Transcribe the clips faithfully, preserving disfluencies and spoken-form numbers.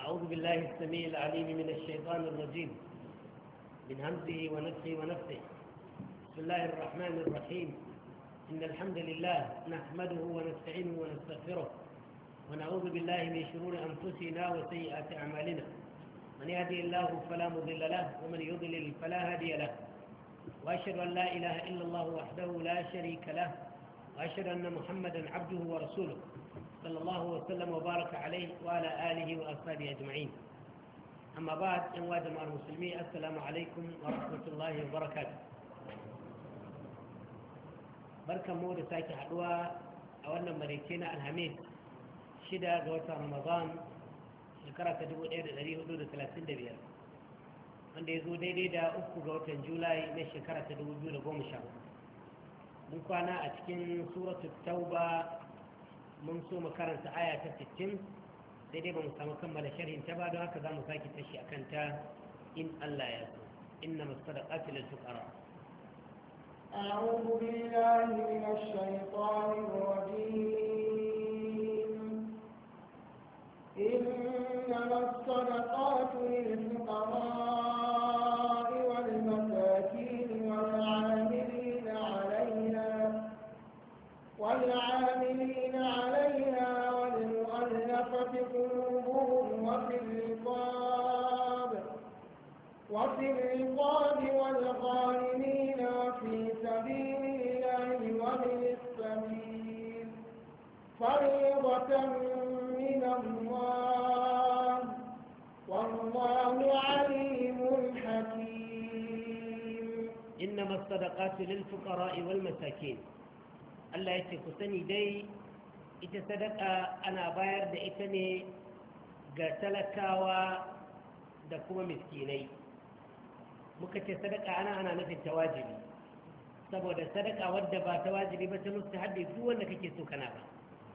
أعوذ بالله السميع العليم من الشيطان الرجيم من همزه ونفسه ونفسه. بسم الله الرحمن الرحيم. إن الحمد لله نحمده ونستعينه ونستغفره ونعوذ بالله من شرور أنفسنا وسيئات أعمالنا. من يهدي الله فلا مضل له ومن يضلل فلا هادي له. وأشهد أن لا إله إلا الله وحده لا شريك له وأشهد أن محمدا عبده ورسوله صلى الله وسلم وبارك عليه وعلى آله وأصحابه أجمعين. أما بعد أيها جماعة المسلمين، السلام عليكم ورحمة الله وبركاته. بركة مودة ساكي حدوى أولنا مريكينا الحميد شدة قوة رمضان شكرا تدبو إير الأريه حدود ثلاثين دبير wanda ya zo daidai da uku ga watan julai na shekara ta dubu biyu da goma sha mun kwana a cikin suratul tauba mun so mu karanta aya ta sittin sai dai ba mu samu kammala sharhin ta ba, don haka za mu sake tashi akan ta in Allah ya so. inna masadaqatu lil fuqara أعوذ بالله من الشيطان الرجيم. إنما الصدقات للفقراء والمساكين والعاملين عليها والعاملين عليها والمؤلفة قلوبهم وفي الرقاب وفي الرقاب والغارمين وفي سبيل الله وابن السبيل فريضة من الله والله عليم حكيم. إنما الصدقات للفقراء والمساكين. Allah ya ce ku sani dai ita sadaka ana bayar da ita ne ga talakawa da kuma miskinai. Muka ce sadaka ana ana nufin ta wajibi, saboda sadaka wadda ba ta wajibi ba ta mustahabbi duk wanda kake so kana ba.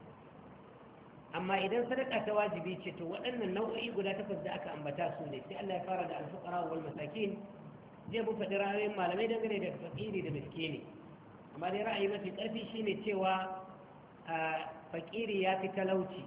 Amma idan sadaka ta wajibi ce to waɗannan nau'o'i guda takwas da aka ambata su ne, sai Allah ya fara da al-fuqara wal masakin. Zai mu faɗi ra'ayoyin malamai dangane da fakiri da miskini. Amma dai ra'ayi mafi ƙarfi shine cewa fakiri ya fi talauci,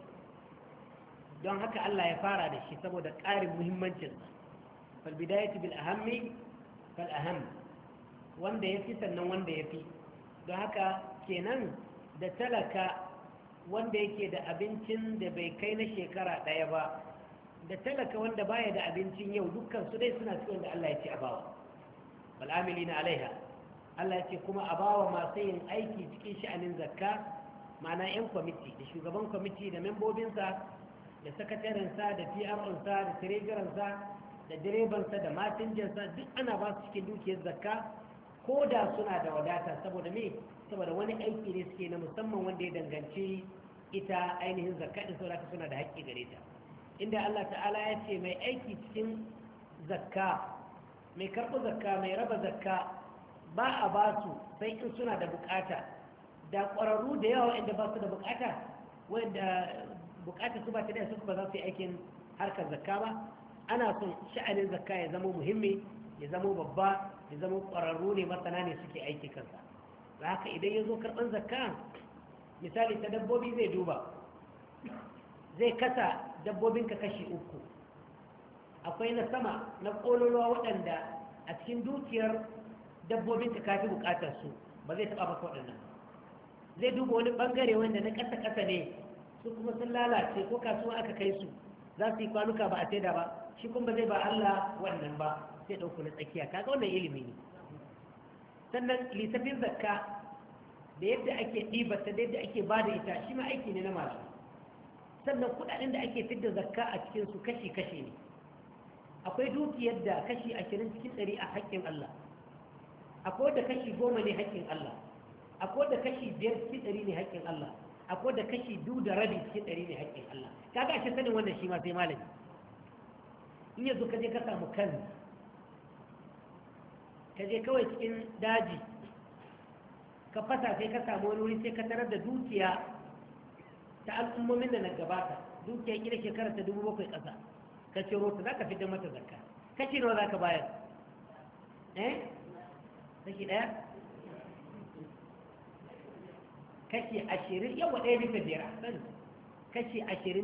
don haka Allah ya fara da shi saboda ƙarin muhimmancinsa. fal bidayatu bil ahammi fal aham, wanda ya fi sannan wanda ya fi. don haka kenan da talaka wanda yake da abincin da bai kai na shekara ɗaya ba da talaka wanda baya da abincin yau, dukkan su dai suna cikin da Allah ya ce a bawa. wal amilina alaiha, Allah ya ce kuma a bawa masu yin aiki cikin sha'anin zakka, ma'ana 'yan kwamiti da shugaban kwamiti da membobinsa da sakatarinsa da P R onsa da tirejiransa da direbansa da masinjansa duk ana ba su cikin dukiyar zakka, ko da suna da wadata. Saboda me? saboda wani aiki ne suke na musamman wanda ya danganci ita ainihin zakka din, saboda suna da haƙƙi gare ta. Inda Allah ta'ala ya ce mai aiki cikin zakka, mai karɓo zakka, mai raba zakka, ba a ba su sai in suna da bukata. Da ƙwararru da yawa inda ba su da bukata, wanda bukata su ba ta da su ba za su yi aikin harkar zakka ba. Ana son sha'anin zakka ya zama muhimmi, ya zama babba, ya zama ƙwararru ne, masana ne suke aiki kansa. da haka idan ya zo karɓar zakka, misali ta dabbobi zai duba, zai kasa dabbobinka kashi uku. akwai na sama na ƙololuwa waɗanda a cikin dukiyar dabbobinka ka fi buƙatar su, ba zai taɓa maka waɗannan. zai duba wani ɓangare wanda na ƙasa-ƙasa ne, su kuma sun lalace ko kasuwa aka kai su, za su yi kwanuka ba a saida ba, shi kuma zai ba Allah wannan ba, sai ɗauku na tsakiya. kaga wannan ilimi ne. sannan lissafin zakka da yadda ake ɗibarta da yadda ake ba da ita, shi ma aiki ne na malamai. sannan kuɗaɗen da ake fidda zakka a cikinsu kashi-kashi ne. akwai dukiyar da kashi ashirin cikin ɗari a haƙƙin Allah, akwai da kashi goma ne haƙƙin Allah, akwai da kashi biyar cikin ɗari ne haƙƙin Allah, akwai da kashi biyu da rabi cikin ɗari ne haƙƙin Allah. kaga ashe sanin wannan shi ma sai malami. in yanzu ka je ka samu kan ka je kawai cikin daji ka fasa, sai ka samu wani wuri sai ka tarar da dukiya ta al'ummomin da na gabata, dukiya kila shekara ta dubu bakwai ƙasa, ka ciro ta za ka fitar mata zakka. kashi nawa za ka bayar? eh kashi ɗaya? kashi ashirin? yawa ɗaya bisa biyar. kashi ashirin